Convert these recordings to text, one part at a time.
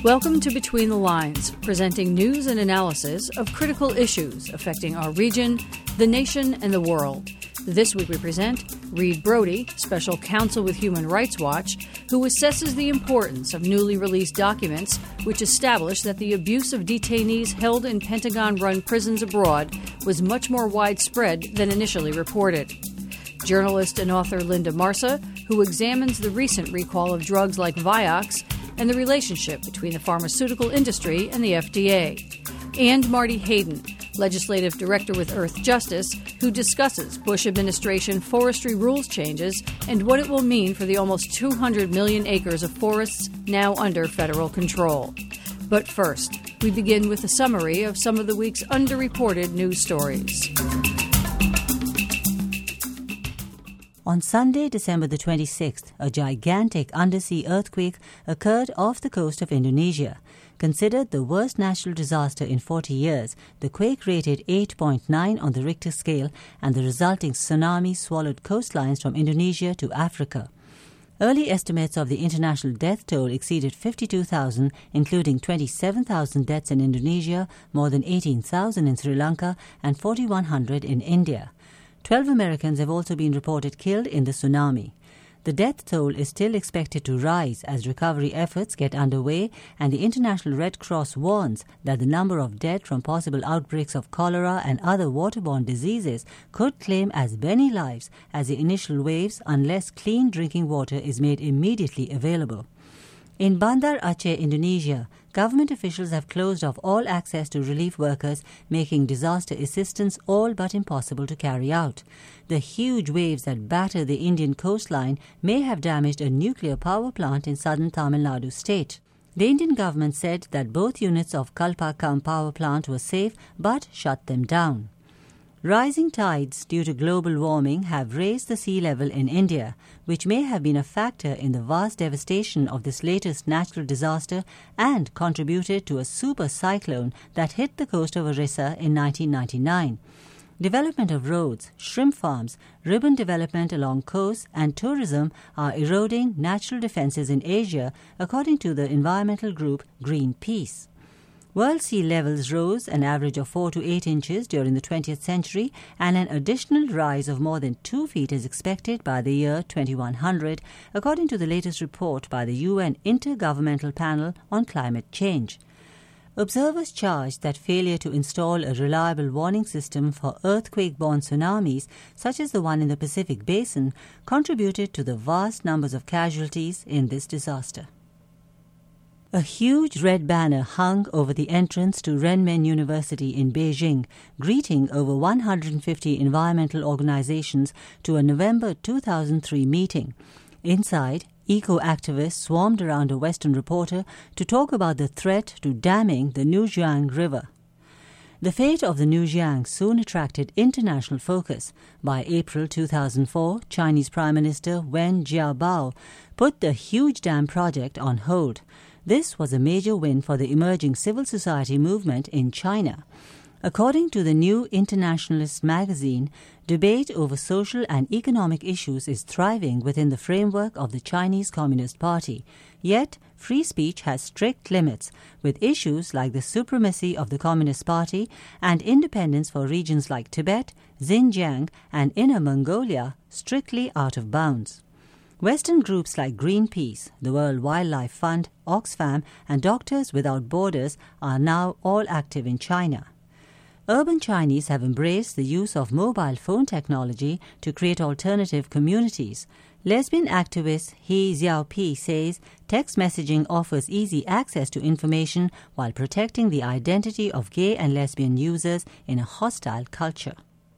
Welcome to Between the Lines, presenting news and analysis of critical issues affecting our region, the nation, and the world. This week we present Reed Brody, Special Counsel with Human Rights Watch, who assesses the importance of newly released documents which establish that the abuse of detainees held in Pentagon-run prisons abroad was much more widespread than initially reported. Journalist and author Linda Marsa, who examines the recent recall of drugs like Vioxx and the relationship between the pharmaceutical industry and the FDA. And Marty Hayden, Legislative Director with Earth Justice, who discusses Bush administration forestry rules changes and what it will mean for the almost 200 million acres of forests now under federal control. But first, we begin with a summary of some of the week's underreported news stories. On Sunday, December the 26th, a gigantic undersea earthquake occurred off the coast of Indonesia. Considered the worst natural disaster in 40 years, the quake rated 8.9 on the Richter scale, and the resulting tsunami swallowed coastlines from Indonesia to Africa. Early estimates of the international death toll exceeded 52,000, including 27,000 deaths in Indonesia, more than 18,000 in Sri Lanka, and 4,100 in India. 12 Americans have also been reported killed in the tsunami. The death toll is still expected to rise as recovery efforts get underway, and the International Red Cross warns that the number of dead from possible outbreaks of cholera and other waterborne diseases could claim as many lives as the initial waves unless clean drinking water is made immediately available. In Bandar Aceh, Indonesia, government officials have closed off all access to relief workers, making disaster assistance all but impossible to carry out. The huge waves that batter the Indian coastline may have damaged a nuclear power plant in southern Tamil Nadu state. The Indian government said that both units of Kalpakkam power plant were safe but shut them down. Rising tides due to global warming have raised the sea level in India, which may have been a factor in the vast devastation of this latest natural disaster and contributed to a super cyclone that hit the coast of Orissa in 1999. Development of roads, shrimp farms, urban development along coasts, and tourism are eroding natural defenses in Asia, according to the environmental group Greenpeace. World sea levels rose an average of 4 to 8 inches during the 20th century, and an additional rise of more than 2 feet is expected by the year 2100, according to the latest report by the UN Intergovernmental Panel on Climate Change. Observers charged that failure to install a reliable warning system for earthquake-borne tsunamis, such as the one in the Pacific Basin, contributed to the vast numbers of casualties in this disaster. A huge red banner hung over the entrance to Renmin University in Beijing, greeting over 150 environmental organizations to a November 2003 meeting. Inside, eco-activists swarmed around a Western reporter to talk about the threat to damming the Nujiang River. The fate of the Nujiang soon attracted international focus. By April 2004, Chinese Prime Minister Wen Jiabao put the huge dam project on hold. This was a major win for the emerging civil society movement in China. According to the New Internationalist magazine, debate over social and economic issues is thriving within the framework of the Chinese Communist Party. Yet, free speech has strict limits, with issues like the supremacy of the Communist Party and independence for regions like Tibet, Xinjiang, and Inner Mongolia strictly out of bounds. Western groups like Greenpeace, the World Wildlife Fund, Oxfam, and Doctors Without Borders are now all active in China. Urban Chinese have embraced the use of mobile phone technology to create alternative communities. Lesbian activist He Xiaopi says text messaging offers easy access to information while protecting the identity of gay and lesbian users in a hostile culture.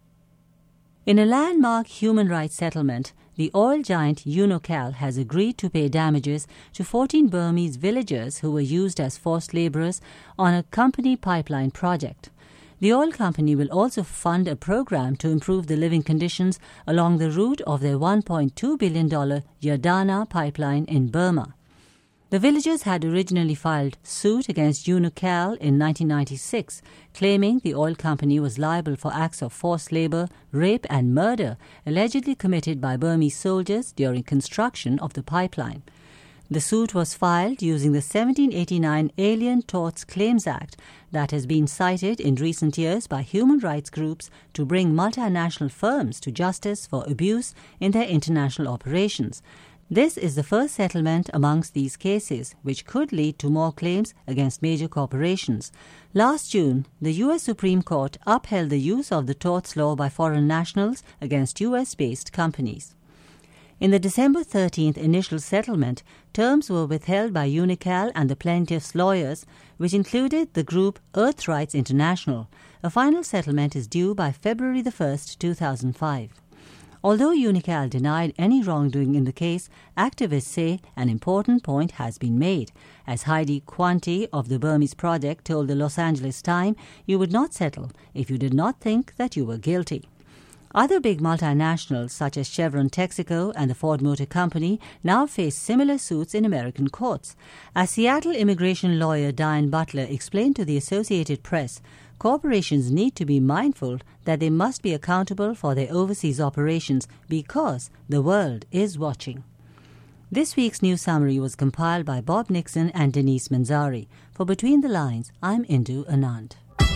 In a landmark human rights settlement, the oil giant Unocal has agreed to pay damages to 14 Burmese villagers who were used as forced laborers on a company pipeline project. The oil company will also fund a program to improve the living conditions along the route of their $1.2 billion Yadana pipeline in Burma. The villagers had originally filed suit against Unocal in 1996, claiming the oil company was liable for acts of forced labor, rape and murder allegedly committed by Burmese soldiers during construction of the pipeline. The suit was filed using the 1789 Alien Torts Claims Act that has been cited in recent years by human rights groups to bring multinational firms to justice for abuse in their international operations. This is the first settlement amongst these cases, which could lead to more claims against major corporations. Last June, the U.S. Supreme Court upheld the use of the torts law by foreign nationals against U.S.-based companies. In the December 13th initial settlement, terms were withheld by Unical and the plaintiffs' lawyers, which included the group Earth Rights International. A final settlement is due by February 1, 2005. Although Unical denied any wrongdoing in the case, activists say an important point has been made. As Heidi Quanti of the Burmese Project told the Los Angeles Times, you would not settle if you did not think that you were guilty. Other big multinationals such as Chevron Texaco and the Ford Motor Company now face similar suits in American courts. As Seattle immigration lawyer Diane Butler explained to the Associated Press, corporations need to be mindful that they must be accountable for their overseas operations because the world is watching. This week's news summary was compiled by Bob Nixon and Denise Manzari. For Between the Lines, I'm Indu Anand.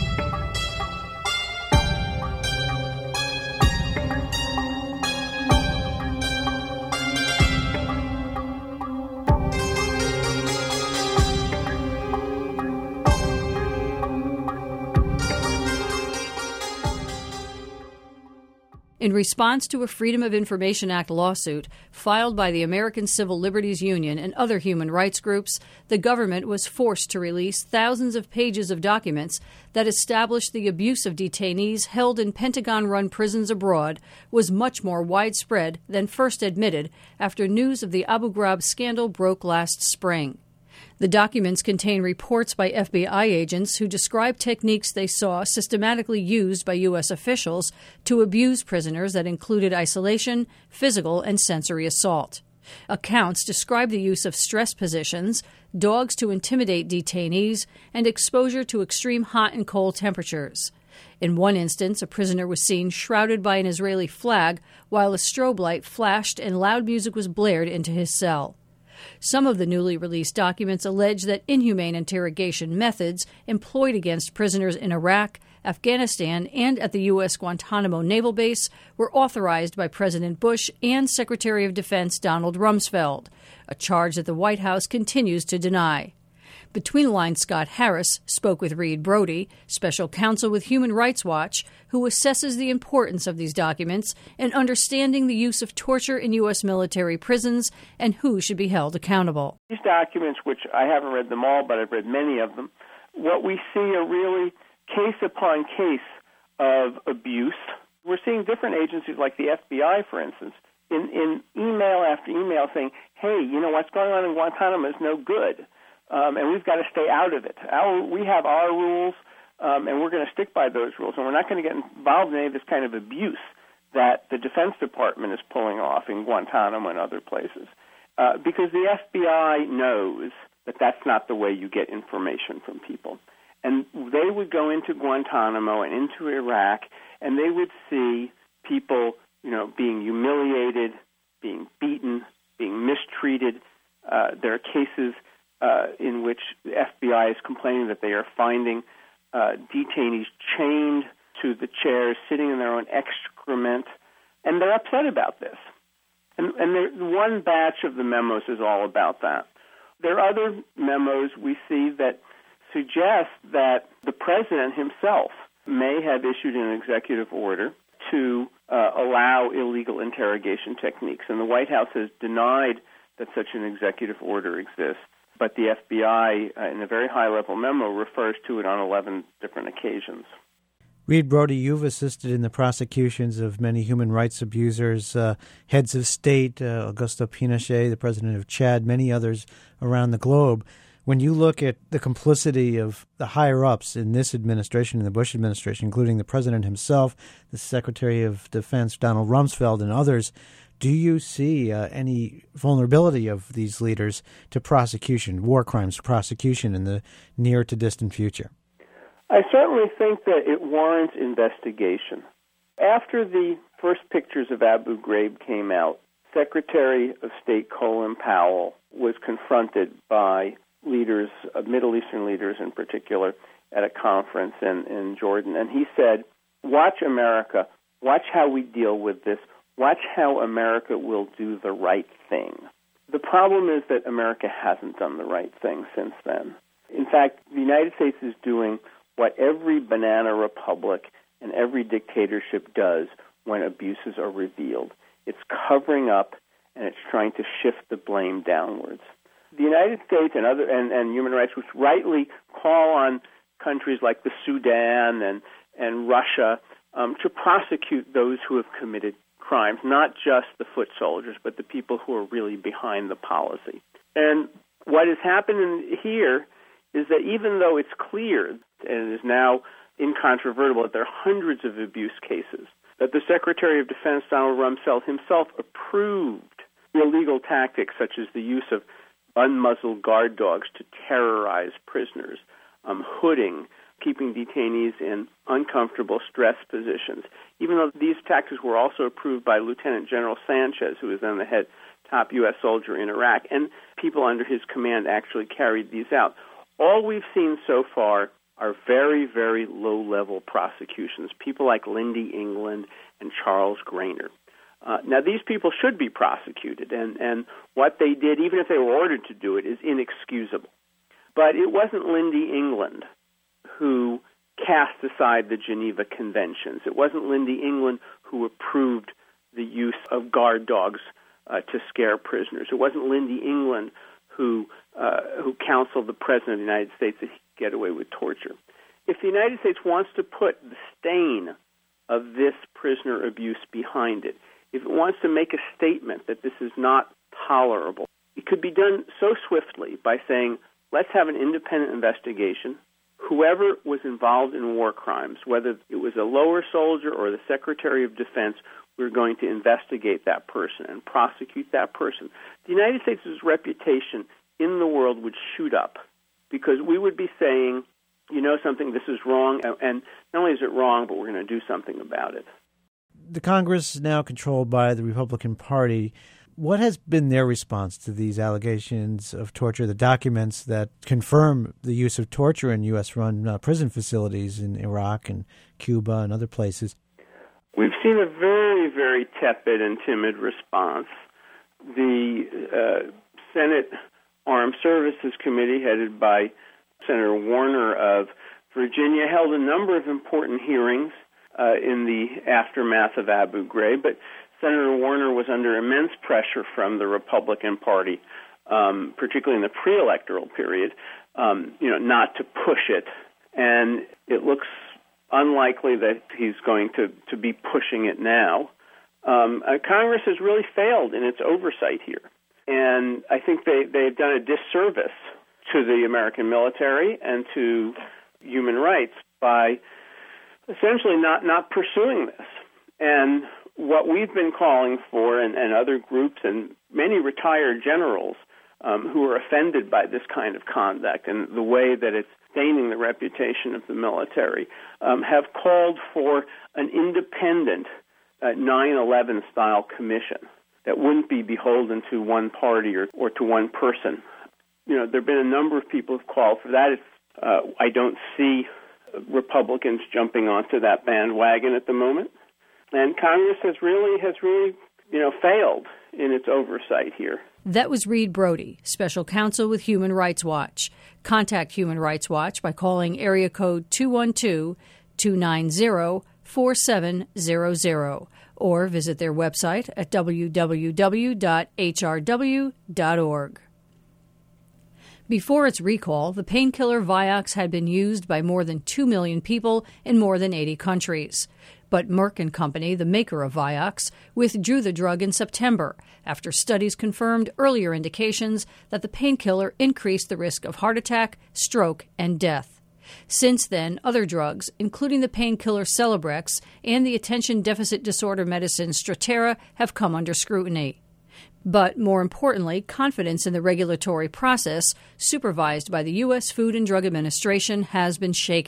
In response to a Freedom of Information Act lawsuit filed by the American Civil Liberties Union and other human rights groups, the government was forced to release thousands of pages of documents that established the abuse of detainees held in Pentagon-run prisons abroad was much more widespread than first admitted after news of the Abu Ghraib scandal broke last spring. The documents contain reports by FBI agents who describe techniques they saw systematically used by U.S. officials to abuse prisoners that included isolation, physical, and sensory assault. Accounts describe the use of stress positions, dogs to intimidate detainees, and exposure to extreme hot and cold temperatures. In one instance, a prisoner was seen shrouded by an Israeli flag while a strobe light flashed and loud music was blared into his cell. Some of the newly released documents allege that inhumane interrogation methods employed against prisoners in Iraq, Afghanistan, and at the U.S. Guantanamo Naval Base were authorized by President Bush and Secretary of Defense Donald Rumsfeld, a charge that the White House continues to deny. Between the Lines Scott Harris spoke with Reed Brody, special counsel with Human Rights Watch, who assesses the importance of these documents and understanding the use of torture in U.S. military prisons and who should be held accountable. These documents, which I haven't read them all, but I've read many of them, what we see are really case upon case of abuse. We're seeing different agencies like the FBI, for instance, in email after email saying, hey, what's going on in Guantanamo is no good. And we've got to stay out of it. We have our rules, and we're going to stick by those rules. And we're not going to get involved in any of this kind of abuse that the Defense Department is pulling off in Guantanamo and other places. Because the FBI knows that that's not the way you get information from people. And they would go into Guantanamo and into Iraq, and they would see people, being humiliated, being beaten, being mistreated. There are cases in which the FBI is complaining that they are finding detainees chained to the chairs, sitting in their own excrement, and they're upset about this. And one batch of the memos is all about that. There are other memos we see that suggest that the president himself may have issued an executive order to allow illegal interrogation techniques, and the White House has denied that such an executive order exists. But the FBI, in a very high-level memo, refers to it on 11 different occasions. Reed Brody, you've assisted in the prosecutions of many human rights abusers, heads of state, Augusto Pinochet, the president of Chad, many others around the globe. When you look at the complicity of the higher-ups in this administration, in the Bush administration, including the president himself, the Secretary of Defense, Donald Rumsfeld, and others, do you see any vulnerability of these leaders to prosecution, war crimes prosecution in the near to distant future? I certainly think that it warrants investigation. After the first pictures of Abu Ghraib came out Secretary of State Colin Powell was confronted by leaders, Middle Eastern leaders in particular, at a conference in Jordan. And he said, watch America, watch how we deal with this, watch how America will do the right thing. The problem is that America hasn't done the right thing since then. In fact, the United States is doing what every banana republic and every dictatorship does when abuses are revealed. It's covering up, and it's trying to shift the blame downwards. The United States and human rights groups rightly call on countries like the Sudan and Russia to prosecute those who have committed crimes, not just the foot soldiers, but the people who are really behind the policy. And what has happened here is that even though it's clear, and it is now incontrovertible, that there are hundreds of abuse cases, that the Secretary of Defense, Donald Rumsfeld, himself approved illegal tactics such as the use of unmuzzled guard dogs to terrorize prisoners, hooding, keeping detainees in uncomfortable stress positions, even though these tactics were also approved by Lieutenant General Sanchez, who was then the top U.S. soldier in Iraq, and people under his command actually carried these out. All we've seen so far are very, very low-level prosecutions, people like Lindy England and Charles Grainer. Now, these people should be prosecuted, and what they did, even if they were ordered to do it, is inexcusable. But it wasn't Lindy England who cast aside the Geneva Conventions. It wasn't Lindy England who approved the use of guard dogs to scare prisoners. It wasn't Lindy England who counseled the President of the United States that he could get away with torture. If the United States wants to put the stain of this prisoner abuse behind it, if it wants to make a statement that this is not tolerable, it could be done so swiftly by saying, let's have an independent investigation. Whoever was involved in war crimes, whether it was a lower soldier or the Secretary of Defense, we're going to investigate that person and prosecute that person. The United States' reputation in the world would shoot up because we would be saying, you know something, this is wrong, and not only is it wrong, but we're going to do something about it. The Congress is now controlled by the Republican Party. What has been their response to these allegations of torture, the documents that confirm the use of torture in U.S.-run prison facilities in Iraq and Cuba and other places? We've seen a very, very tepid and timid response. The Senate Armed Services Committee, headed by Senator Warner of Virginia, held a number of important hearings in the aftermath of Abu Ghraib, but Senator Warner was under immense pressure from the Republican Party, particularly in the pre-electoral period, not to push it. And it looks unlikely that he's going to be pushing it now. Congress has really failed in its oversight here. And I think they've done a disservice to the American military and to human rights by essentially not pursuing this. And what we've been calling for, and other groups and many retired generals who are offended by this kind of conduct and the way that it's staining the reputation of the military, have called for an independent 9/11-style commission that wouldn't be beholden to one party or to one person. There have been a number of people who've called for that. I don't see Republicans jumping onto that bandwagon at the moment. And Congress has really failed in its oversight here. That was Reed Brody, Special Counsel with Human Rights Watch. Contact Human Rights Watch by calling area code 212-290-4700 or visit their website at www.hrw.org. Before its recall, the painkiller Vioxx had been used by more than 2 million people in more than 80 countries. But Merck & Company, the maker of Vioxx, withdrew the drug in September after studies confirmed earlier indications that the painkiller increased the risk of heart attack, stroke, and death. Since then, other drugs, including the painkiller Celebrex and the attention deficit disorder medicine Strattera, have come under scrutiny. But more importantly, confidence in the regulatory process, supervised by the U.S. Food and Drug Administration, has been shaken.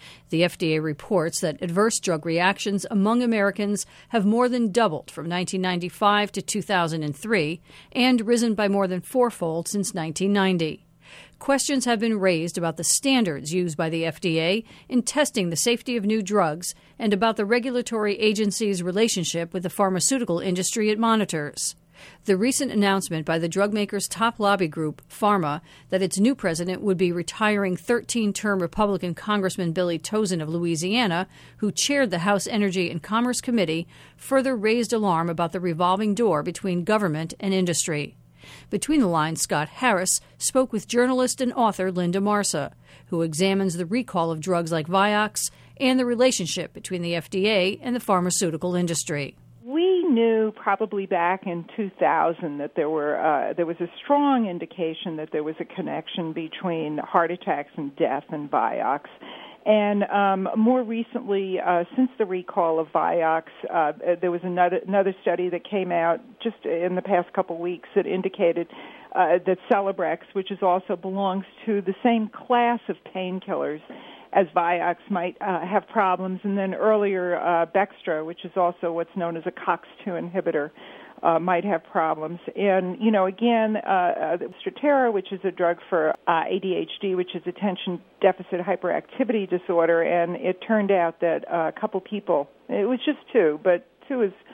The FDA reports that adverse drug reactions among Americans have more than doubled from 1995 to 2003 and risen by more than fourfold since 1990. Questions have been raised about the standards used by the FDA in testing the safety of new drugs and about the regulatory agency's relationship with the pharmaceutical industry it monitors. The recent announcement by the drug maker's top lobby group, PhRMA, that its new president would be retiring 13-term Republican Congressman Billy Tauzin of Louisiana, who chaired the House Energy and Commerce Committee, further raised alarm about the revolving door between government and industry. Between the lines, Scott Harris spoke with journalist and author Linda Marsa, who examines the recall of drugs like Vioxx and the relationship between the FDA and the pharmaceutical industry. We knew probably back in 2000 that there was a strong indication that there was a connection between heart attacks and death and Vioxx. And more recently, since the recall of Vioxx, there was another study that came out just in the past couple of weeks that indicated that Celebrex, which also belongs to the same class of painkillers as Vioxx, might have problems. And then earlier, Bextra, which is also what's known as a COX-2 inhibitor, might have problems. And, again, Strattera, which is a drug for ADHD, which is attention deficit hyperactivity disorder, and it turned out that a couple people, it was just two, but two is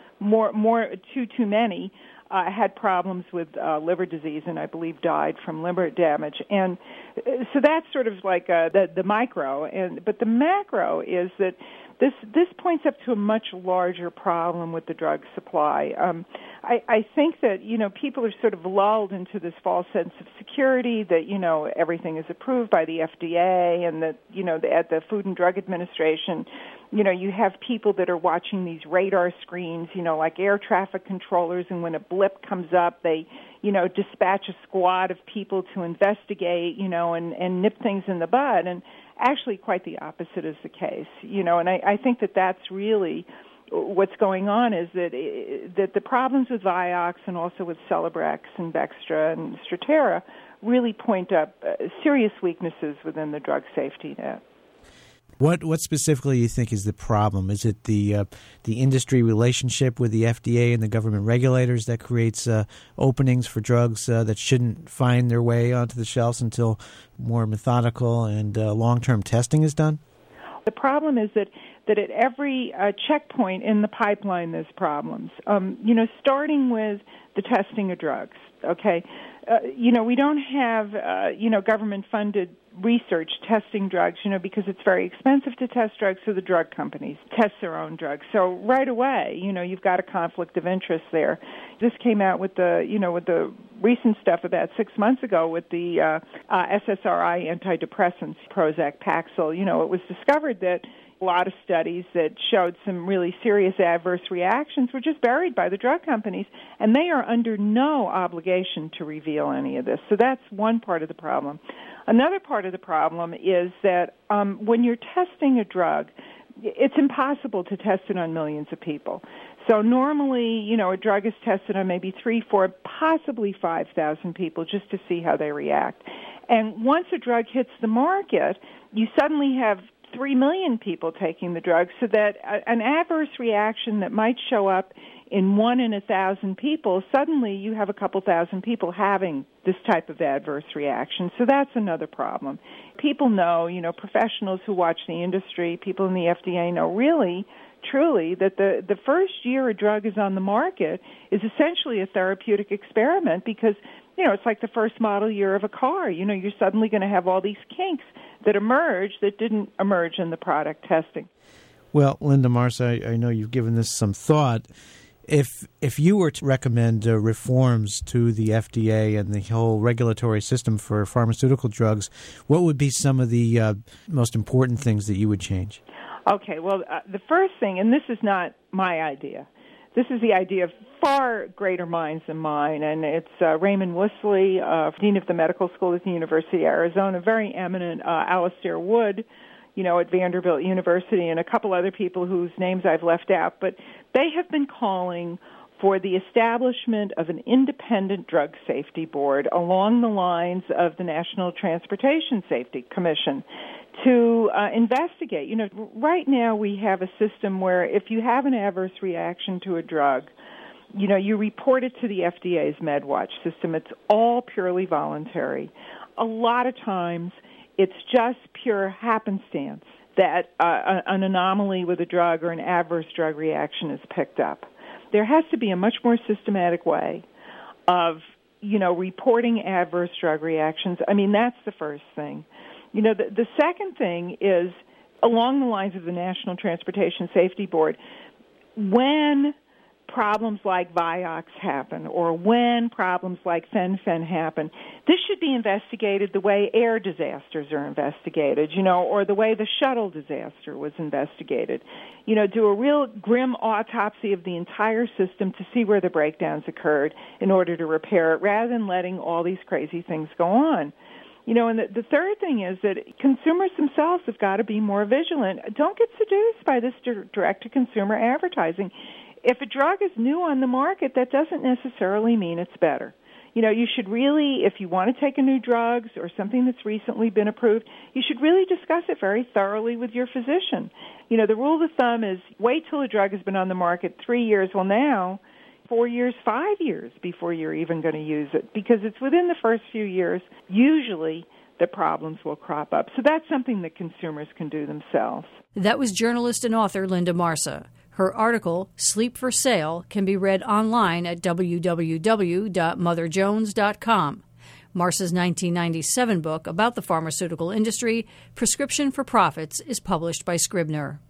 too many, had problems with liver disease and I believe died from liver damage. And so that's sort of like the micro. But the macro is that this points up to a much larger problem with the drug supply. I think that, people are sort of lulled into this false sense of security that, everything is approved by the FDA and that, at the Food and Drug Administration, you have people that are watching these radar screens, like air traffic controllers, and when a blip comes up, they, dispatch a squad of people to investigate, and nip things in the bud. And actually quite the opposite is the case, and I think that that's really what's going on is that the problems with Vioxx and also with Celebrex and Bextra and Strattera really point up serious weaknesses within the drug safety net. What specifically you think is the problem? Is it the industry relationship with the FDA and the government regulators that creates openings for drugs that shouldn't find their way onto the shelves until more methodical and long-term testing is done? The problem is that at every checkpoint in the pipeline there's problems. Starting with the testing of drugs, okay? We don't have, government-funded research testing drugs, because it's very expensive to test drugs, so the drug companies test their own drugs. So right away, you've got a conflict of interest there. This came out with the recent stuff about 6 months ago with the SSRI antidepressants, Prozac, Paxil. It was discovered that a lot of studies that showed some really serious adverse reactions were just buried by the drug companies, and they are under no obligation to reveal any of this. So that's one part of the problem. Another part of the problem is that when you're testing a drug, it's impossible to test it on millions of people. So normally, a drug is tested on maybe 3, 4, possibly 5,000 people just to see how they react. And once a drug hits the market, you suddenly have 3 million people taking the drug, so that an adverse reaction that might show up in 1 in 1,000 people, suddenly you have a couple thousand people having this type of adverse reaction. So that's another problem. People know, professionals who watch the industry, people in the FDA know really, truly, that the first year a drug is on the market is essentially a therapeutic experiment because, it's like the first model year of a car. You're suddenly going to have all these kinks that emerge that didn't emerge in the product testing. Well, Linda Marsa, I know you've given this some thought. If you were to recommend reforms to the FDA and the whole regulatory system for pharmaceutical drugs, what would be some of the most important things that you would change? Okay, well, the first thing, and this is not my idea, this is the idea of far greater minds than mine, and it's Raymond Worsley, Dean of the Medical School at the University of Arizona, very eminent Alastair Wood, at Vanderbilt University, and a couple other people whose names I've left out, but they have been calling for the establishment of an independent drug safety board along the lines of the National Transportation Safety Commission to investigate. Right now we have a system where if you have an adverse reaction to a drug, you report it to the FDA's MedWatch system. It's all purely voluntary. A lot of times it's just pure happenstance that an anomaly with a drug or an adverse drug reaction is picked up. There has to be a much more systematic way of, reporting adverse drug reactions. I mean, that's the first thing. The second thing is along the lines of the National Transportation Safety Board. When problems like Vioxx happen or when problems like Fen-Phen happen, this should be investigated the way air disasters are investigated, or the way the shuttle disaster was investigated. Do a real grim autopsy of the entire system to see where the breakdowns occurred in order to repair it, rather than letting all these crazy things go on. And the third thing is that consumers themselves have got to be more vigilant. Don't get seduced by this direct-to-consumer advertising. If a drug is new on the market, that doesn't necessarily mean it's better. You should really, if you want to take a new drug or something that's recently been approved, you should really discuss it very thoroughly with your physician. The rule of thumb is wait till a drug has been on the market 3 years. Well, now 4 years, 5 years before you're even going to use it, because it's within the first few years, usually, the problems will crop up. So that's something that consumers can do themselves. That was journalist and author Linda Marsa. Her article, Sleep for Sale, can be read online at www.motherjones.com. Marsa's 1997 book about the pharmaceutical industry, Prescription for Profits, is published by Scribner.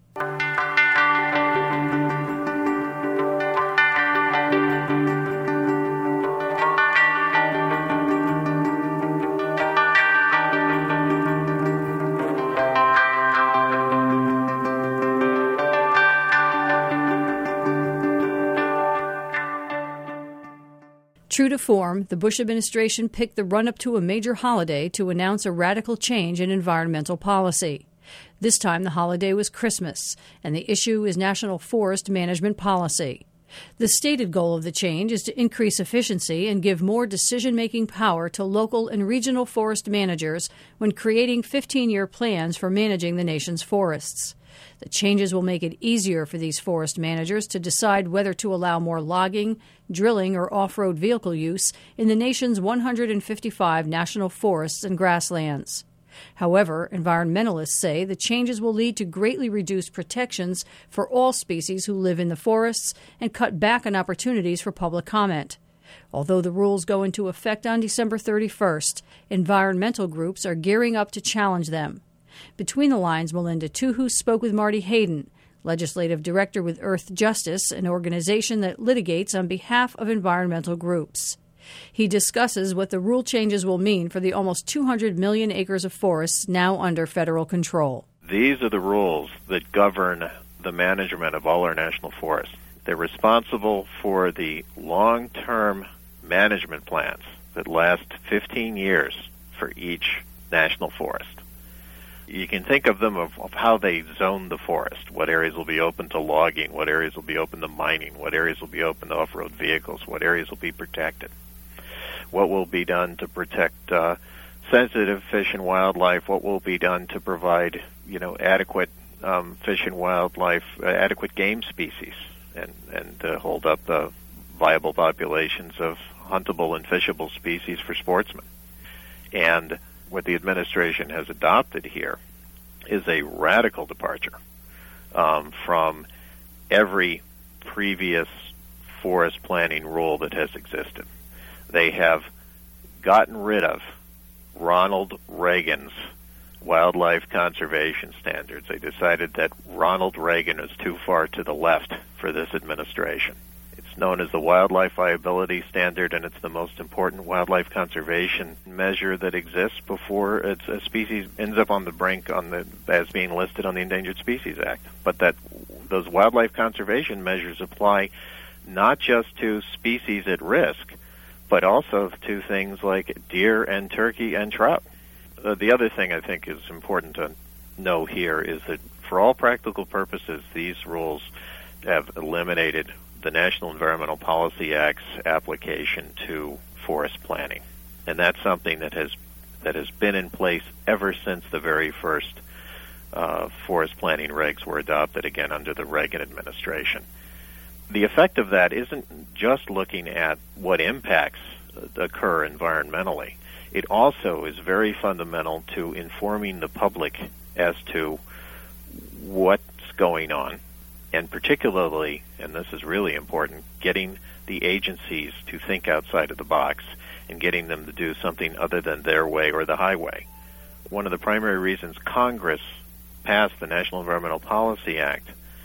True to form, the Bush administration picked the run-up to a major holiday to announce a radical change in environmental policy. This time the holiday was Christmas, and the issue is national forest management policy. The stated goal of the change is to increase efficiency and give more decision-making power to local and regional forest managers when creating 15-year plans for managing the nation's forests. The changes will make it easier for these forest managers to decide whether to allow more logging, drilling, or off-road vehicle use in the nation's 155 national forests and grasslands. However, environmentalists say the changes will lead to greatly reduced protections for all species who live in the forests and cut back on opportunities for public comment. Although the rules go into effect on December 31st, environmental groups are gearing up to challenge them. Between the lines, Melinda Tuhus spoke with Marty Hayden, legislative director with Earth Justice, an organization that litigates on behalf of environmental groups. He discusses what the rule changes will mean for the almost 200 million acres of forests now under federal control. These are the rules that govern the management of all our national forests. They're responsible for the long-term management plans that last 15 years for each national forest. You can think of them of how they zone the forest, what areas will be open to logging, what areas will be open to mining, what areas will be open to off-road vehicles, what areas will be protected, what will be done to protect sensitive fish and wildlife, what will be done to provide, adequate fish and wildlife, adequate game species, and to hold up the viable populations of huntable and fishable species for sportsmen. And what the administration has adopted here is a radical departure from every previous forest planning rule that has existed. They have gotten rid of Ronald Reagan's wildlife conservation standards. They decided that Ronald Reagan is too far to the left for this administration. It's known as the Wildlife Viability Standard, and it's the most important wildlife conservation measure that exists before a species ends up on the brink as being listed on the Endangered Species Act. But those wildlife conservation measures apply not just to species at risk, but also to things like deer and turkey and trout. The other thing I think is important to know here is that for all practical purposes, these rules have eliminated the National Environmental Policy Act's application to forest planning. And that's something that has been in place ever since the very first forest planning regs were adopted again under the Reagan administration. The effect of that isn't just looking at what impacts occur environmentally. It also is very fundamental to informing the public as to what's going on, and particularly, and this is really important, getting the agencies to think outside of the box and getting them to do something other than their way or the highway. One of the primary reasons Congress passed the National Environmental Policy Act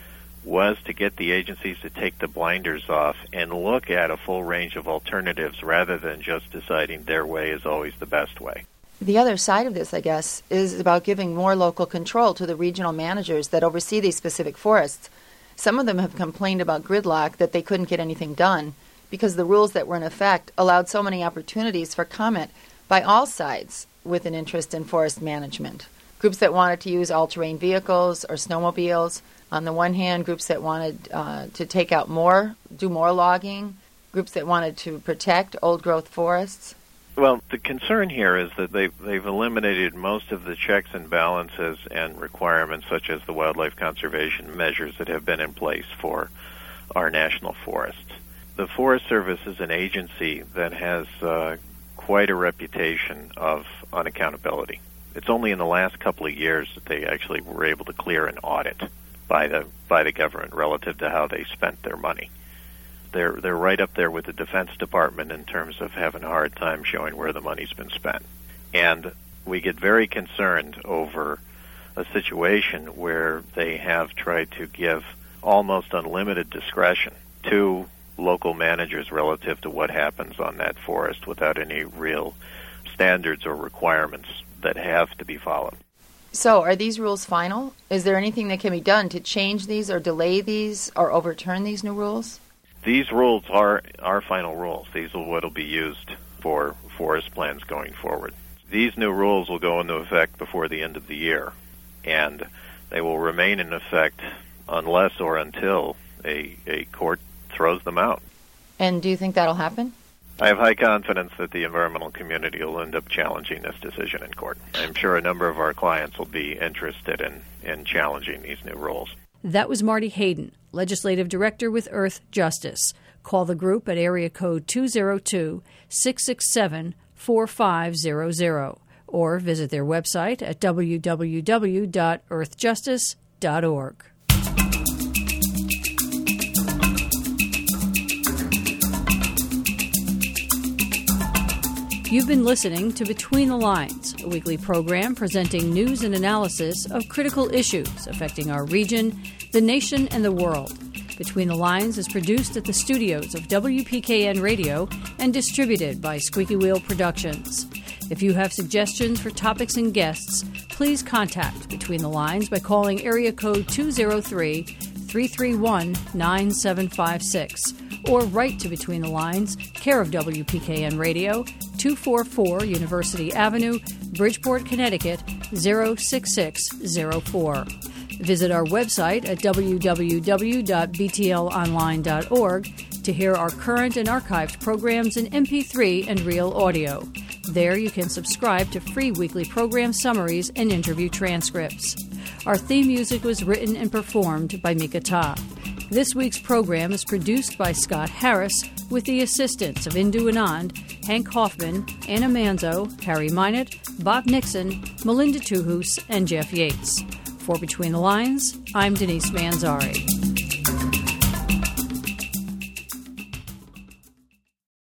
was to get the agencies to take the blinders off and look at a full range of alternatives rather than just deciding their way is always the best way. The other side of this, I guess, is about giving more local control to the regional managers that oversee these specific forests. Some of them have complained about gridlock, that they couldn't get anything done because the rules that were in effect allowed so many opportunities for comment by all sides with an interest in forest management. Groups that wanted to use all-terrain vehicles or snowmobiles. On the one hand, groups that wanted to take out more, do more logging. Groups that wanted to protect old-growth forests. Well, the concern here is that they've eliminated most of the checks and balances and requirements such as the wildlife conservation measures that have been in place for our national forests. The Forest Service is an agency that has quite a reputation of unaccountability. It's only in the last couple of years that they actually were able to clear an audit by the government relative to how they spent their money. They're right up there with the Defense Department in terms of having a hard time showing where the money's been spent. And we get very concerned over a situation where they have tried to give almost unlimited discretion to local managers relative to what happens on that forest without any real standards or requirements that have to be followed. So are these rules final? Is there anything that can be done to change these or delay these or overturn these new rules? These rules are final rules. These are what will be used for forest plans going forward. These new rules will go into effect before the end of the year, and they will remain in effect unless or until a court throws them out. And do you think that'll happen? I have high confidence that the environmental community will end up challenging this decision in court. I'm sure a number of our clients will be interested in challenging these new rules. That was Marty Hayden, Legislative Director with Earth Justice. Call the group at area code 202-667-4500 or visit their website at www.earthjustice.org. You've been listening to Between the Lines, a weekly program presenting news and analysis of critical issues affecting our region, the nation, and the world. Between the Lines is produced at the studios of WPKN Radio and distributed by Squeaky Wheel Productions. If you have suggestions for topics and guests, please contact Between the Lines by calling area code 203-331-9756 or write to Between the Lines, care of WPKN Radio, 244 University Avenue, Bridgeport, Connecticut, 06604. Visit our website at www.btlonline.org to hear our current and archived programs in MP3 and real audio. There you can subscribe to free weekly program summaries and interview transcripts. Our theme music was written and performed by Mika Ta. This week's program is produced by Scott Harris with the assistance of Indu Anand, Hank Hoffman, Anna Manzo, Harry Minot, Bob Nixon, Melinda Tuhus, and Jeff Yates. For Between the Lines, I'm Denise Manzari.